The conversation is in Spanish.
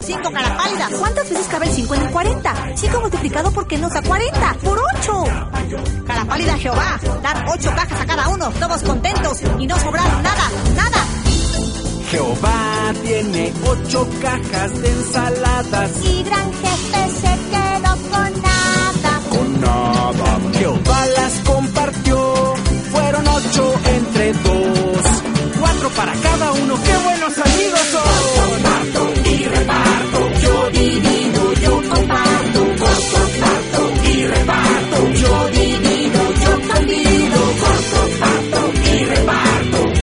5 cara pálida. ¿Cuántas veces cabe el 5 en el 40? 5 multiplicado por qué nos da 40. ¡Por 8! Cara pálida Jehová, dar 8 cajas a cada uno, todos contentos y no sobraron nada, nada. Jehová tiene 8 cajas de ensaladas Y gran jefe se quedó con nada.